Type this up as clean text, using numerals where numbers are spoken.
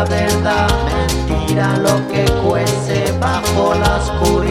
verdad, mentira lo que cuece bajo la oscuridad.